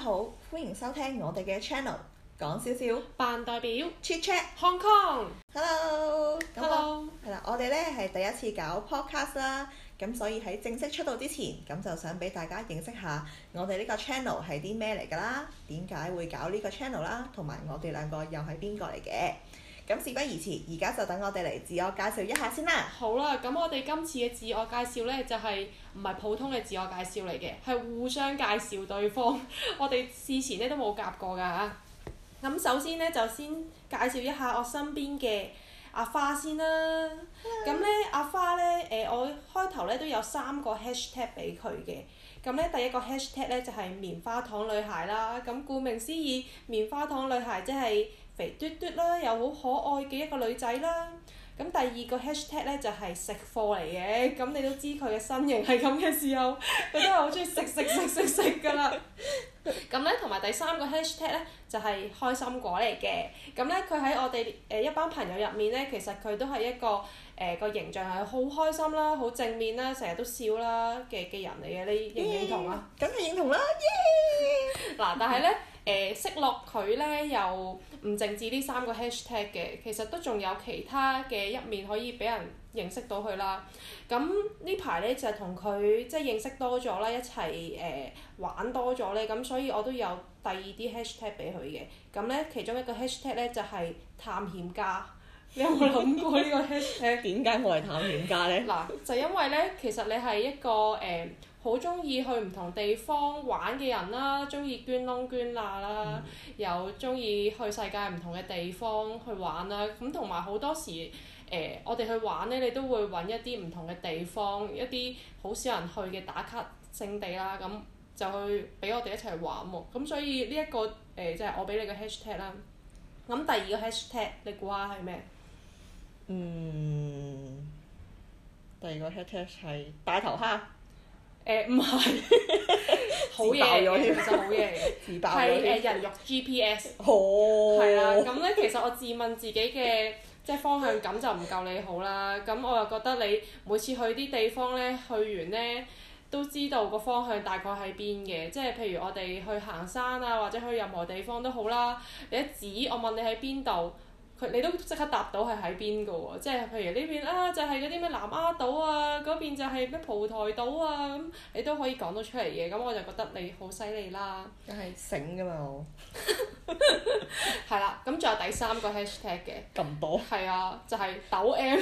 好，歡迎收聽我哋嘅 channel，講少少扮代表 Chit Chat。 Hong Kong。 Hello， Hello。 係啦，我哋咧係第一次搞 podcast 啦，咁所以喺正式出道之前，咁就想俾大家認識下我哋呢個 channel 係啲咩嚟㗎啦，點解會搞呢個 channel 啦，同埋我哋兩個又係邊個嚟嘅。咁事不宜遲，而家就等我哋嚟自我介紹一下先啦。 好啦，咁我哋今次嘅自我介紹呢，就係唔係普通嘅自我介紹嚟嘅，係互相介紹對方。我哋事前呢都冇夾過㗎嚇。咁首先呢，就先介紹一下我身邊嘅阿花先啦。咁呢，阿花呢，我開頭呢都有3個 hashtag 俾佢嘅。咁呢，第一個 hashtag 呢就係棉花糖女孩啦。咁顧名思義，棉花糖女孩即係肥嘟嘟啦，又好可愛嘅一個女仔啦。咁第二個 hashtag 咧就係食貨嚟嘅，咁你都知佢嘅身形係咁嘅時候，佢都係好中意食㗎啦。咁咧同埋第3個 hashtag 咧就係開心果嚟嘅。咁咧佢喺我哋一班朋友入面咧，其實佢都係一個個形象係好開心啦、好正面啦、成日都笑啦嘅人嚟嘅，你認唔認同啊？ 梗係認同啦， 嗱，但係咧識落佢咧又唔淨止呢3個 hashtag 嘅，其實都仲有其他嘅一面可以俾人認識到佢啦。咁呢排咧就係同佢即係認識多咗啦，一齊玩多咗咧，咁所以我都有第二啲 hashtag 俾佢嘅。咁咧其中一個 hashtag 咧就係探險家。你有冇諗過呢個 hashtag？ 點解我係探險家呢？ 嗱，就因為咧，其實你係一個好中意去唔同地方玩嘅人啦，中意捐窿捐罅啦，又中意去世界唔同嘅地方去玩啦。咁同埋好多時我哋去玩咧，你都會揾一啲唔同嘅地方，一啲好少人去嘅打卡勝地啦，咁就去俾我哋一齊玩喎。咁所以呢一個就係我俾你嘅 hashtag 啦。咁第二個 hashtag 你估下係咩？ 第二個 hashtag 係大頭蝦。 唔係，好嘢嘅，其實好嘢嘅，係人肉 GPS。係啦，咁咧其實我自問自己嘅即係方向感就唔夠你好啦。咁我又覺得你每次去啲地方咧，去完咧都知道個方向大概喺邊嘅。即係譬如我哋去行山啊，或者去任何地方都好啦。你一指我問你喺邊度，你都即刻答到係喺邊㗎喎，即係譬如呢邊啊就係嗰啲咩南丫島啊，嗰邊就係咩蒲台島啊，咁你都可以講到出嚟嘅，咁我就覺得你好犀利啦。 梗係醒㗎嘛我。 係啦，咁仲有第3個 hashtag 嘅。 咁多？ 係啊，就係抖 M。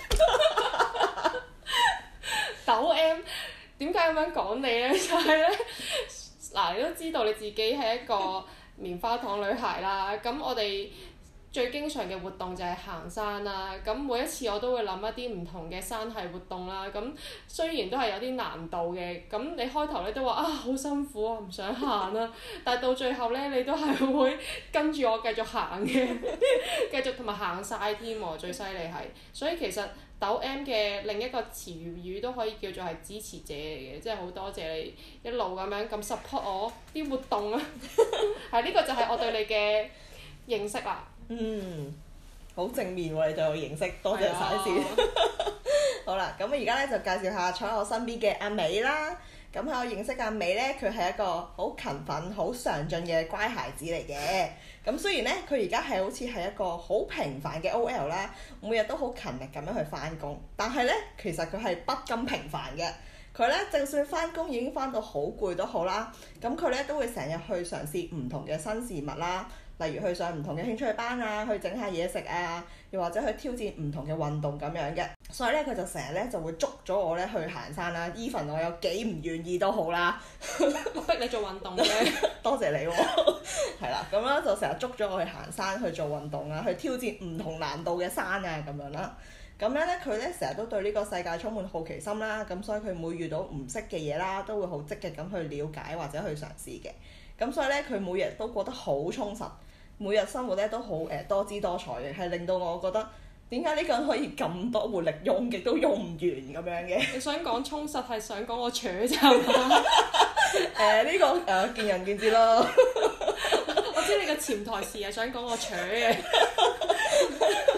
抖 M 點解咁樣講你咧？就係咧，嗱你都知道你自己係一個棉花糖女孩啦，咁我哋最經常嘅活動就係行山啦，咁每一次我都會諗一啲唔同嘅山系活動啦，咁雖然都係有啲難度嘅，咁你開頭咧都話啊好辛苦啊，唔想行啦，但係到最後咧你都係會跟住我繼續行嘅，繼續同埋行晒添喎，最犀利係，所以其實抖 M 嘅另一個詞語都可以叫做係支持者嚟嘅，即係好多謝你一路咁樣咁 support 我啲活動啊，係呢個就係我對你嘅認識啦。 好正面喎！你對我認識，多謝晒先。好啦，咁而家咧就介紹下坐喺我身邊嘅阿美啦。咁喺我認識阿美咧，佢係一個好勤奮、好上進嘅乖孩子嚟嘅。咁雖然咧，佢而家係好似係一個好平凡嘅 OL 啦，每日都好勤力咁樣去翻工，但係咧其實佢係不甘平凡嘅。佢咧就算翻工已經翻到好攰都好啦，咁佢咧都會成日去嘗試唔同嘅新事物啦。例如去上唔同嘅興趣班啊，去整下嘢食啊，又或者去挑戰唔同嘅運動咁樣嘅。所以咧，佢就成日咧就會捉咗我咧去行山啦。even 我有幾唔願意都好啦， 我逼你做運動嘅。 多謝你喎。係啦，咁咧就成日捉咗我去行山去做運動啊，去挑戰唔同難度嘅山啊咁樣啦。咁樣咧，佢咧成日都對呢個世界充滿好奇心啦。咁所以佢每遇到唔識嘅嘢啦，都會好積極咁去了解或者去嘗試嘅。咁所以咧，佢每日都過得好充實。每日生活咧都好多姿多彩嘅，係令到我覺得點解呢個人可以咁多活力，用極都用唔完咁樣嘅。 你想講充實係想講我扯咋嘛？ 呢個見仁見智咯。 我知你個潛台詞係想講我扯嘅。 咁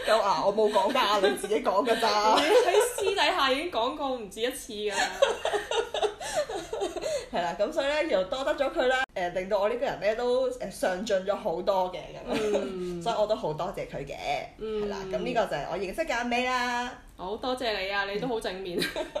有啊，我冇講㗎，你自己講㗎咋。 你喺私底下已經講過唔止一次㗎啦。 係啦，咁所以咧又多得咗佢啦，令到我呢個人咧都上進咗好多嘅咁樣，所以我都好多謝佢嘅。係啦，咁呢個就係我認識嘅阿美啦。 好多謝你啊！你都好正面。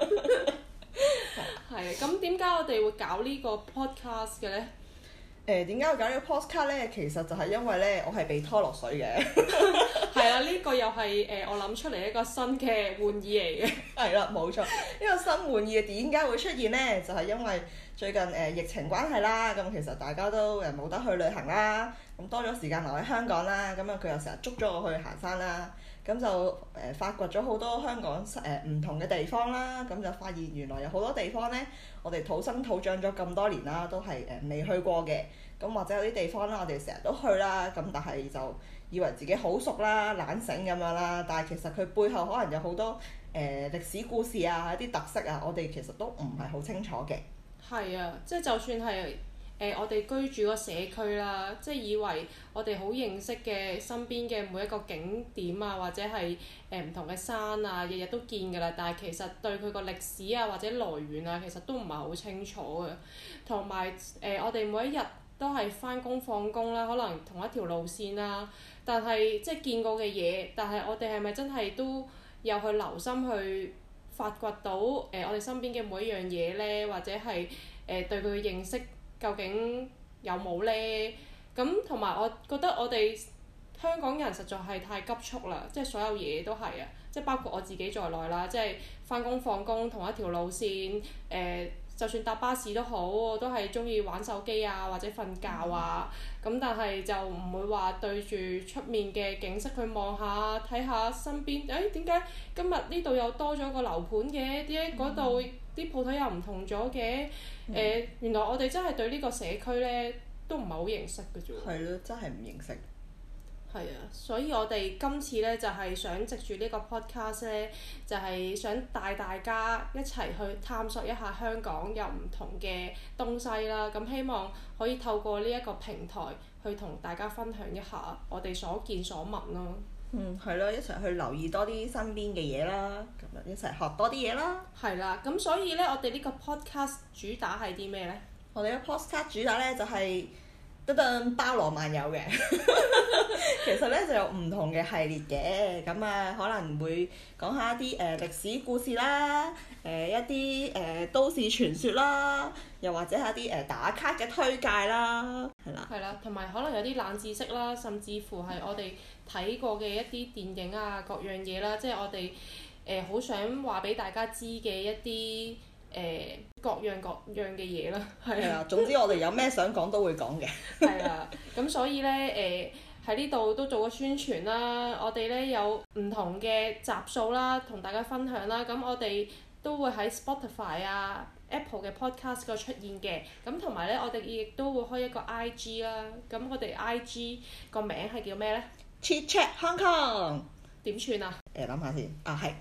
係，咁點解我哋會搞呢個 podcast 嘅咧？ 點解會搞呢個 podcast 咧？其實就係因為咧，我係被拖落水嘅。 係啦，呢個又係我諗出嚟一個新嘅玩意嚟嘅。 係啦，冇錯。呢個新玩意點解會出現咧？就係因為最近疫情關係啦，咁其實大家都冇得去旅行啦，咁多咗時間留喺香港啦，咁啊佢又成日捉咗我去行山啦，咁就發掘咗好多香港唔同嘅地方啦，咁就發現原來有好多地方咧，我哋土生土長咗咁多年啦，都係未去過嘅，咁或者有啲地方啦，我哋成日都去啦，咁但係就以為自己好熟啦、懶醒咁樣啦，但係其實佢背後可能有好多歷史故事啊、一啲特色啊，我哋其實都唔係好清楚嘅。 係啊，即係就算係我哋居住個社區啦，即係以為我哋好認識嘅身邊嘅每一個景點啊，或者係唔同嘅山啊，日日都見㗎啦。但係其實對佢個歷史啊或者來源啊，其實都唔係好清楚嘅。同埋我哋每一日都係返工放工啦，可能同一條路線啦，但係即係見過嘅嘢，但係我哋係咪真係都有去留心去發掘到我哋身邊嘅每一樣嘢咧，或者係對佢嘅認識究竟有冇咧？咁同埋我覺得我哋香港人實在係太急促啦，即係所有嘢都係啊，即係包括我自己在內啦，即係返工放工同一條路線，就算搭巴士都好，我都係中意玩手機啊或者瞓覺啊，咁但係就唔會話對住出面嘅景色去望下睇下身邊，點解今日呢度又多咗個樓盤嘅？點解嗰度啲鋪頭又唔同咗嘅？原來我哋真係對呢個社區咧都唔係好認識嘅啫喎。 係咯，真係唔認識。 係啊，所以我哋今次咧就係想藉住呢個 podcast 咧，就係想帶大家一齊去探索一下香港有唔同嘅東西啦。咁希望可以透過呢一個平台去同大家分享一下我哋所見所聞咯。 係咯，一齊去留意多啲身邊嘅嘢啦，咁啊一齊學多啲嘢啦。 係啦，咁所以咧，我哋呢個 podcast 主打係啲咩咧？ 我哋嘅 podcast 主打咧就係包羅萬有嘅。其實咧就有唔同嘅系列嘅，咁啊可能會講下一啲歷史故事啦，一啲都市傳說啦，又或者係一啲打卡嘅推介啦，係啦。 係啦，同埋可能有啲冷知識啦，甚至乎係我哋睇過嘅一啲電影啊，各樣嘢啦，即係我哋好想話俾大家知嘅一啲各樣嘅嘢啦。係啊， 總之我哋有咩想講都會講嘅。 係啊，咁所以咧喺呢度都做個宣傳啦，我哋咧有唔同嘅集數啦，同大家分享啦。咁我哋都會喺 Spotify 啊、Apple 嘅 Podcast 嗰度出現嘅。咁同埋咧，我哋亦都會開一個 IG 啦。咁我哋 IG 個名係叫咩咧 ？Chit Chat Hong Kong。 點串啊？ 諗下先。係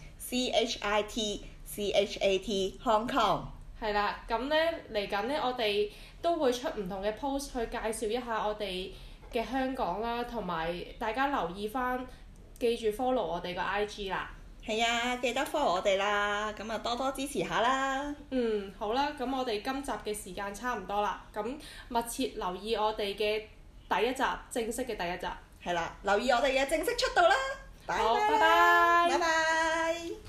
CHITCHAT Hong Kong。 係啦，咁咧嚟緊咧，我哋都會出唔同嘅 post 去介紹一下我哋嘅香港啦，同埋大家留意翻，記住 follow 我哋個 IG 啦。 係啊，記得 follow 我哋啦，咁啊多多支持下啦。 好啦，咁我哋今集嘅時間差唔多啦，咁密切留意我哋嘅第一集，正式嘅第一集。 係啦，留意我哋嘅正式出道啦。 好，拜拜。 拜拜。